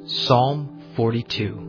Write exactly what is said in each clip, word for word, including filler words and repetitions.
Psalm forty-two.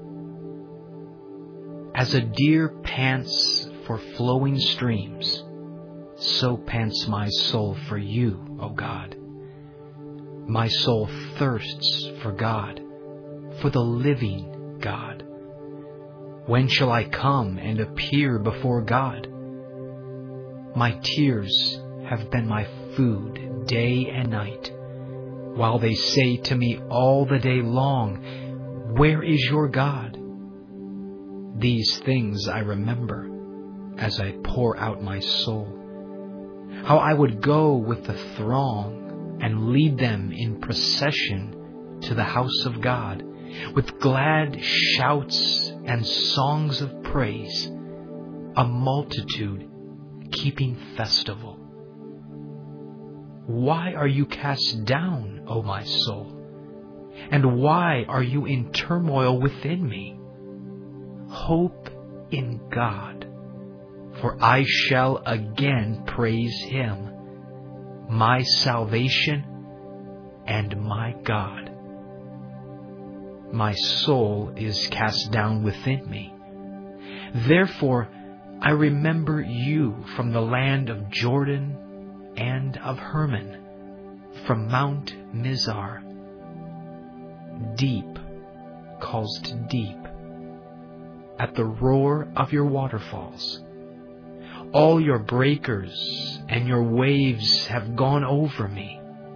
As a deer pants for flowing streams, so pants my soul for you, O God. My soul thirsts for God, for the living God. When shall I come and appear before God? My tears have been my food day and night, while they say to me all the day long, "Where is your God?" These things I remember as I pour out my soul, how I would go with the throng and lead them in procession to the house of God, with glad shouts and songs of praise, a multitude keeping festival. Why are you cast down, O my soul? And why are you in turmoil within me? Hope in God, for I shall again praise Him, my salvation and my God. My soul is cast down within me. Therefore I remember you from the land of Jordan and of Hermon, from Mount Mizar. Deep calls to deep at the roar of your waterfalls. All your breakers and your waves have gone over me.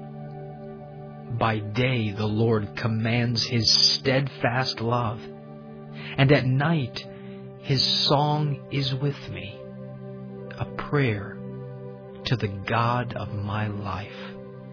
By day the Lord commands His steadfast love, and at night His song is with me, a prayer to the God of my life.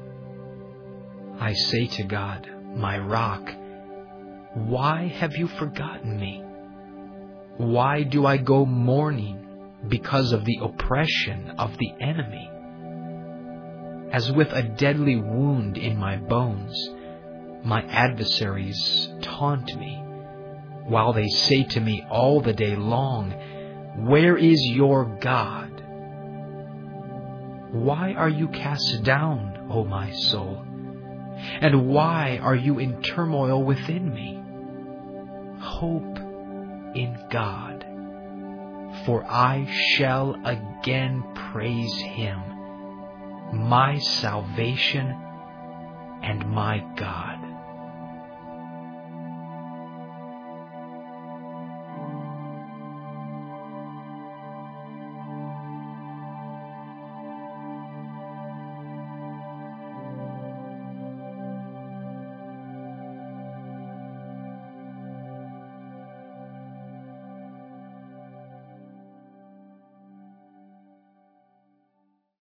I say to God, my rock, why have you forgotten me? Why do I go mourning because of the oppression of the enemy? As with a deadly wound in my bones, my adversaries taunt me, while they say to me all the day long, "Where is your God?" Why are you cast down, O my soul? And why are you in turmoil within me? Hope in God, for I shall again praise Him, my salvation and my God.